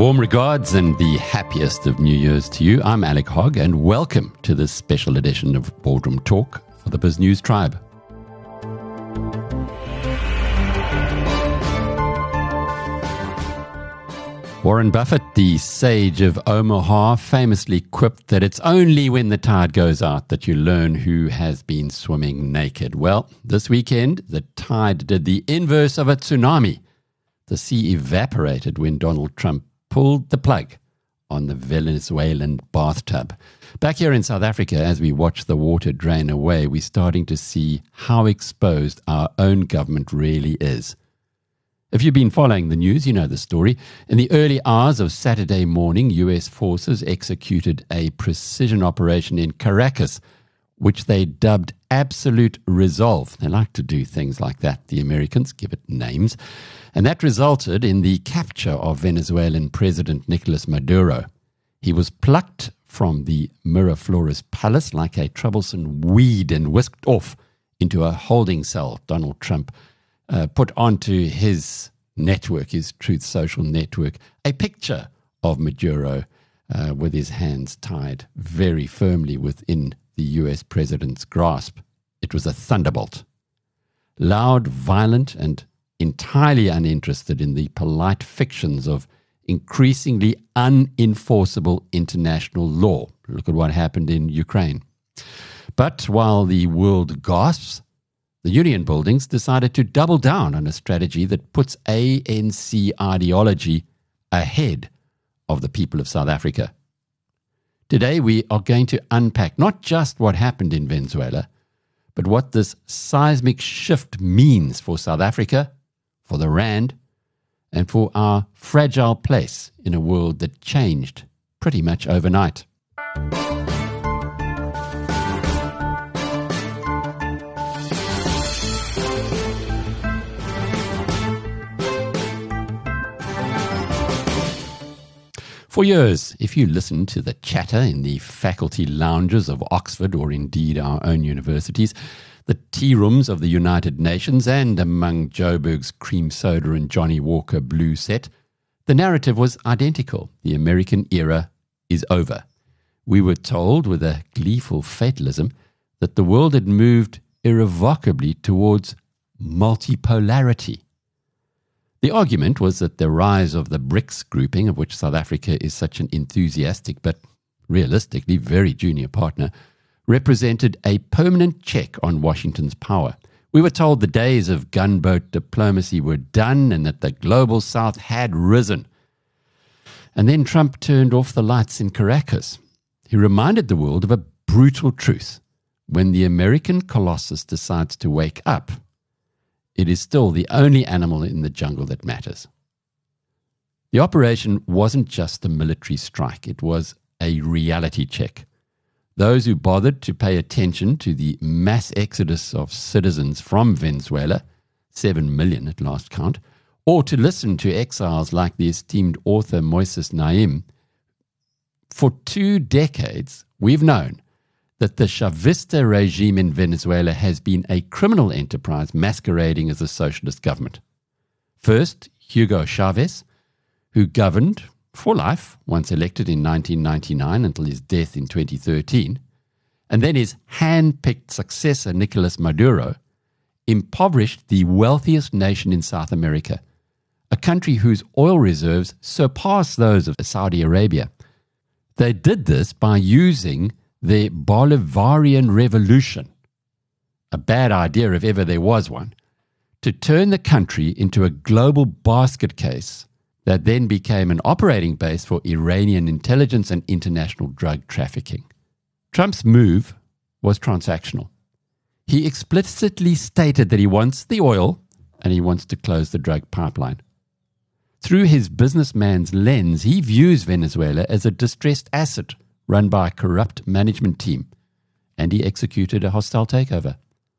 Warm regards and the happiest of New Year's to you. I'm Alec Hogg and welcome to this special edition of Boardroom Talk for the BizNews Tribe. Warren Buffett, the sage of Omaha, famously quipped that it's only when the tide goes out that you learn who has been swimming naked. Well, this weekend, the tide did the inverse of a tsunami. The sea evaporated when Donald Trump pulled the plug on the Venezuelan bathtub. Back here in South Africa, as we watch the water drain away, we're starting to see how exposed our own government really is. If you've been following the news, you know the story. In the early hours of Saturday morning, US forces executed a precision operation in Caracas, which they dubbed Absolute Resolve. They like to do things like that, the Americans, give it names. And that resulted in the capture of Venezuelan President Nicolas Maduro. He was plucked from the Miraflores Palace like a troublesome weed and whisked off into a holding cell Donald Trump put onto his network, his Truth Social network, a picture of Maduro with his hands tied very firmly within the US president's grasp. It was a thunderbolt. Loud, violent, and entirely uninterested in the polite fictions of increasingly unenforceable international law. Look at what happened in Ukraine. But while the world gasps, the union buildings decided to double down on a strategy that puts ANC ideology ahead of the people of South Africa. Today, we are going to unpack not just what happened in Venezuela, but what this seismic shift means for South Africa, for the Rand, and for our fragile place in a world that changed pretty much overnight. For years, if you listen to the chatter in the faculty lounges of Oxford or indeed our own universities, the tea rooms of the United Nations and among Joburg's cream soda and Johnny Walker blue set, the narrative was identical. The American era is over. We were told with a gleeful fatalism that the world had moved irrevocably towards multipolarity. The argument was that the rise of the BRICS grouping, of which South Africa is such an enthusiastic but realistically very junior partner, represented a permanent check on Washington's power. We were told the days of gunboat diplomacy were done and that the global South had risen. And then Trump turned off the lights in Caracas. He reminded the world of a brutal truth. When the American colossus decides to wake up, it is still the only animal in the jungle that matters. The operation wasn't just a military strike, it was a reality check. Those who bothered to pay attention to the mass exodus of citizens from Venezuela, 7 million at last count, or to listen to exiles like the esteemed author Moises Naim, for 2 decades we've known that the Chavista regime in Venezuela has been a criminal enterprise masquerading as a socialist government. First, Hugo Chavez, who governed for life, once elected in 1999 until his death in 2013, and then his hand-picked successor, Nicolas Maduro, impoverished the wealthiest nation in South America, a country whose oil reserves surpass those of Saudi Arabia. They did this by using the Bolivarian Revolution, a bad idea if ever there was one, to turn the country into a global basket case that then became an operating base for Iranian intelligence and international drug trafficking. Trump's move was transactional. He explicitly stated that he wants the oil and he wants to close the drug pipeline. Through his businessman's lens, he views Venezuela as a distressed asset run by a corrupt management team, and he executed a hostile takeover.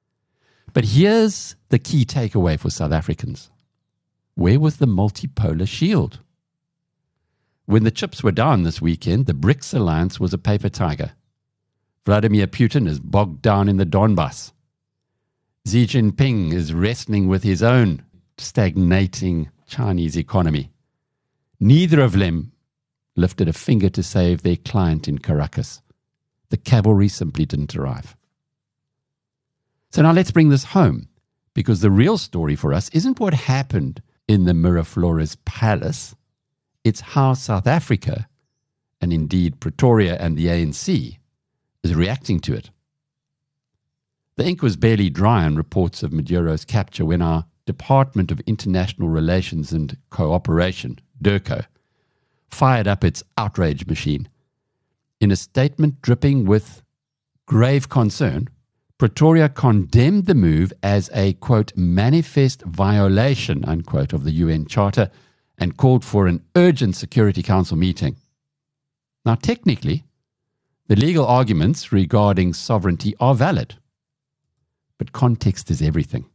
But here's the key takeaway for South Africans. Where was the multipolar shield? When the chips were down this weekend, the BRICS alliance was a paper tiger. Vladimir Putin is bogged down in the Donbass. Xi Jinping is wrestling with his own stagnating Chinese economy. Neither of them lifted a finger to save their client in Caracas. The cavalry simply didn't arrive. So now let's bring this home, because the real story for us isn't what happened in the Miraflores Palace. It's how South Africa, and indeed Pretoria and the ANC, is reacting to it. The ink was barely dry on reports of Maduro's capture when our Department of International Relations and Cooperation, DIRCO, fired up its outrage machine. In a statement dripping with grave concern, Pretoria condemned the move as a, quote, manifest violation, unquote, of the UN Charter and called for an urgent Security Council meeting. Now, technically, the legal arguments regarding sovereignty are valid, but context is everything.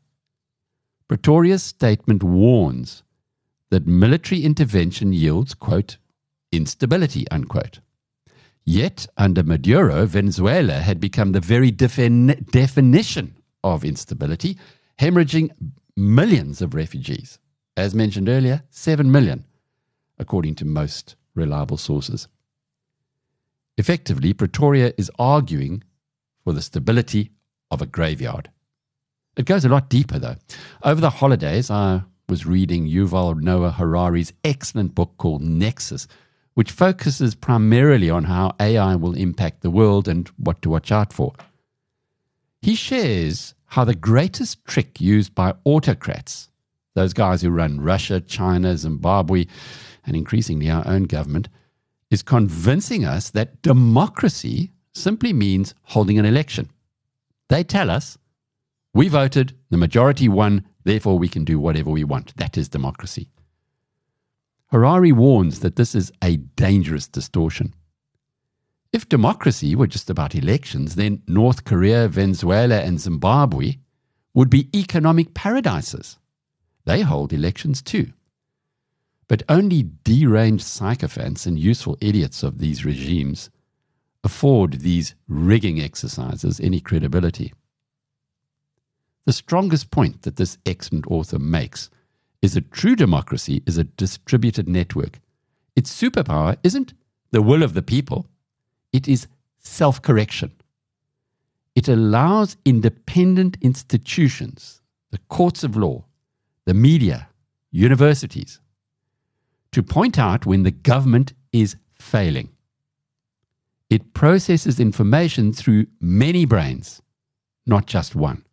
Pretoria's statement warns that military intervention yields, quote, instability, unquote. Yet, under Maduro, Venezuela had become the very definition of instability, hemorrhaging millions of refugees. As mentioned earlier, 7 million, according to most reliable sources. Effectively, Pretoria is arguing for the stability of a graveyard. It goes a lot deeper, though. Over the holidays, I was reading Yuval Noah Harari's excellent book called Nexus, which focuses primarily on how AI will impact the world and what to watch out for. He shares how the greatest trick used by autocrats, those guys who run Russia, China, Zimbabwe, and increasingly our own government, is convincing us that democracy simply means holding an election. They tell us, we voted, the majority won, therefore we can do whatever we want. That is democracy. Harari warns that this is a dangerous distortion. If democracy were just about elections, then North Korea, Venezuela, and Zimbabwe would be economic paradises. They hold elections too. But only deranged sycophants and useful idiots of these regimes afford these rigging exercises any credibility. The strongest point that this excellent author makes is that true democracy is a distributed network. Its superpower isn't the will of the people, it is self-correction. It allows independent institutions, the courts of law, the media, universities, to point out when the government is failing. It processes information through many brains, not just one.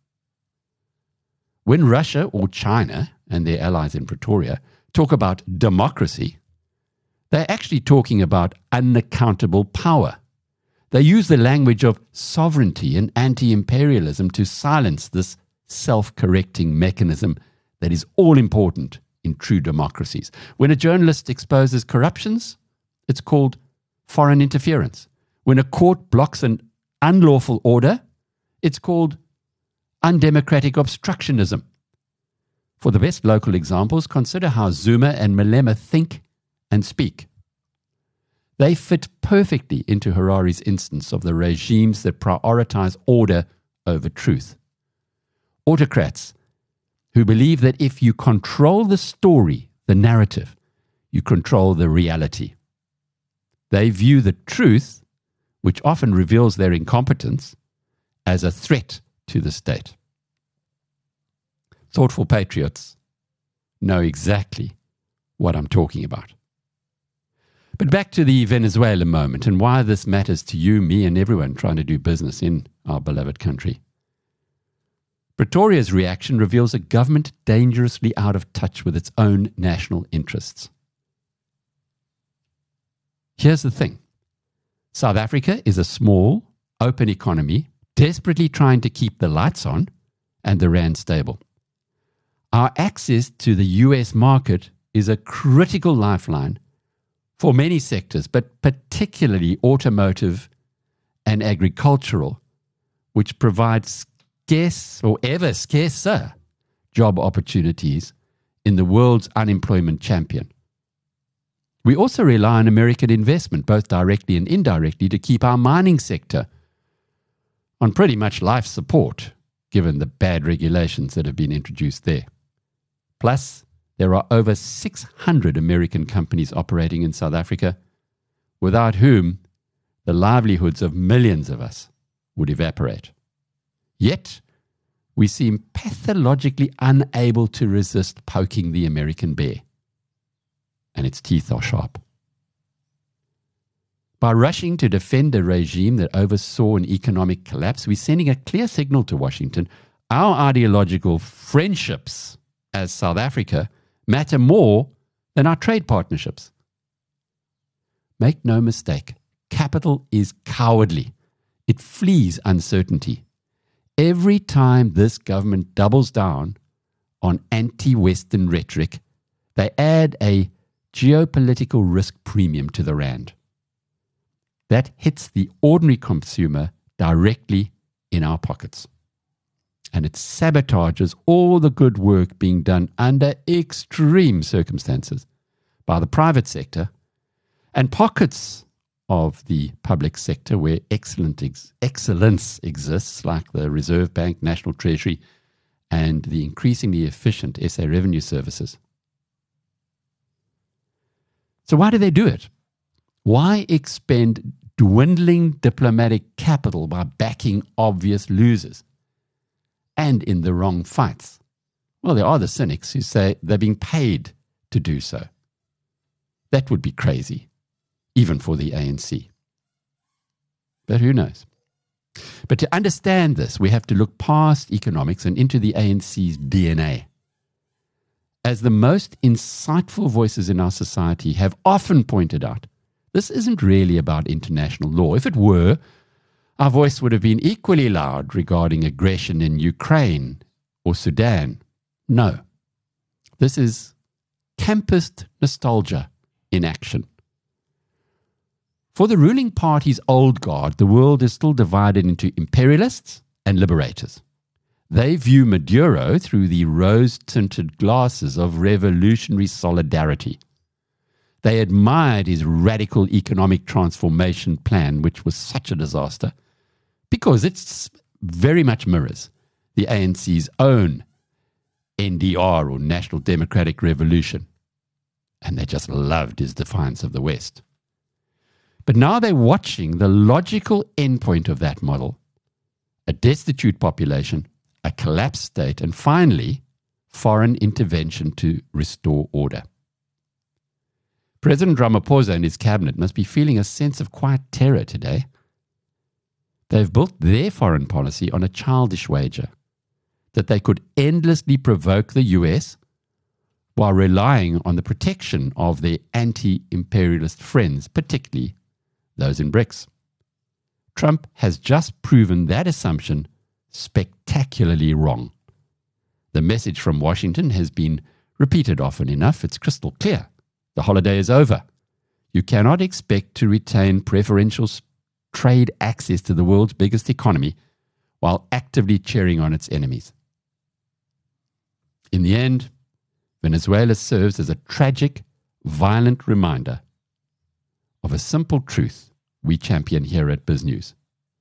When Russia or China and their allies in Pretoria talk about democracy, they're actually talking about unaccountable power. They use the language of sovereignty and anti-imperialism to silence this self-correcting mechanism that is all important in true democracies. When a journalist exposes corruptions, it's called foreign interference. When a court blocks an unlawful order, it's called undemocratic obstructionism. For the best local examples, consider how Zuma and Malema think and speak. They fit perfectly into Harari's instance of the regimes that prioritize order over truth. Autocrats who believe that if you control the story, the narrative, you control the reality. They view the truth, which often reveals their incompetence, as a threat to the state. Thoughtful patriots know exactly what I'm talking about. But back to the Venezuela moment and why this matters to you, me, and everyone trying to do business in our beloved country. Pretoria's reaction reveals a government dangerously out of touch with its own national interests. Here's the thing. South Africa is a small, open economy desperately trying to keep the lights on and the rand stable. Our access to the US market is a critical lifeline for many sectors, but particularly automotive and agricultural, which provides scarce or ever scarcer job opportunities in the world's unemployment champion. We also rely on American investment, both directly and indirectly, to keep our mining sector on pretty much life support, given the bad regulations that have been introduced there. Plus, there are over 600 American companies operating in South Africa, without whom the livelihoods of millions of us would evaporate. Yet, we seem pathologically unable to resist poking the American bear, and its teeth are sharp. By rushing to defend a regime that oversaw an economic collapse, we're sending a clear signal to Washington. Our ideological friendships as South Africa matter more than our trade partnerships. Make no mistake, capital is cowardly. It flees uncertainty. Every time this government doubles down on anti-Western rhetoric, they add a geopolitical risk premium to the rand. That hits the ordinary consumer directly in our pockets. And it sabotages all the good work being done under extreme circumstances by the private sector and pockets of the public sector where excellence exists, like the Reserve Bank, National Treasury, and the increasingly efficient SA Revenue Services. So why do they do it? Why expend dwindling diplomatic capital by backing obvious losers and in the wrong fights? Well, there are the cynics who say they're being paid to do so. That would be crazy, even for the ANC. But who knows? But to understand this, we have to look past economics and into the ANC's DNA. As the most insightful voices in our society have often pointed out, this isn't really about international law. If it were, our voice would have been equally loud regarding aggression in Ukraine or Sudan. No. This is campist nostalgia in action. For the ruling party's old guard, the world is still divided into imperialists and liberators. They view Maduro through the rose-tinted glasses of revolutionary solidarity. They admired his radical economic transformation plan, which was such a disaster, because it very much mirrors the ANC's own NDR, or National Democratic Revolution. And they just loved his defiance of the West. But now they're watching the logical endpoint of that model: a destitute population, a collapsed state, and finally, foreign intervention to restore order. President Ramaphosa and his cabinet must be feeling a sense of quiet terror today. They've built their foreign policy on a childish wager that they could endlessly provoke the US while relying on the protection of their anti-imperialist friends, particularly those in BRICS. Trump has just proven that assumption spectacularly wrong. The message from Washington has been repeated often enough. It's crystal clear. The holiday is over. You cannot expect to retain preferential trade access to the world's biggest economy while actively cheering on its enemies. In the end, Venezuela serves as a tragic, violent reminder of a simple truth we champion here at BizNews.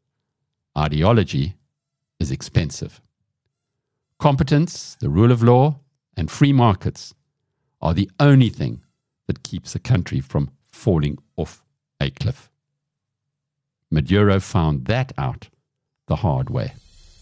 Ideology is expensive. Competence, the rule of law, and free markets are the only thing that keeps a country from falling off a cliff. Maduro found that out the hard way.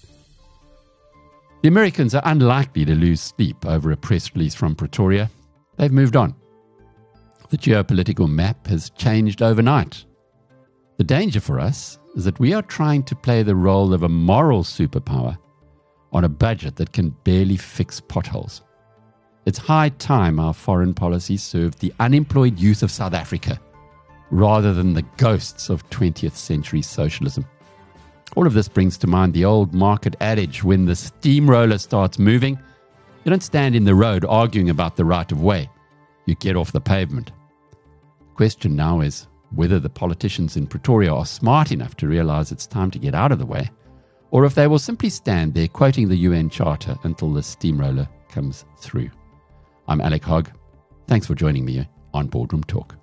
The Americans are unlikely to lose sleep over a press release from Pretoria. They've moved on. The geopolitical map has changed overnight. The danger for us is that we are trying to play the role of a moral superpower on a budget that can barely fix potholes. It's high time our foreign policy served the unemployed youth of South Africa rather than the ghosts of 20th century socialism. All of this brings to mind the old market adage: when the steamroller starts moving, you don't stand in the road arguing about the right of way. You get off the pavement. The question now is whether the politicians in Pretoria are smart enough to realize it's time to get out of the way, or if they will simply stand there quoting the UN Charter until the steamroller comes through. I'm Alec Hogg. Thanks for joining me on Boardroom Talk.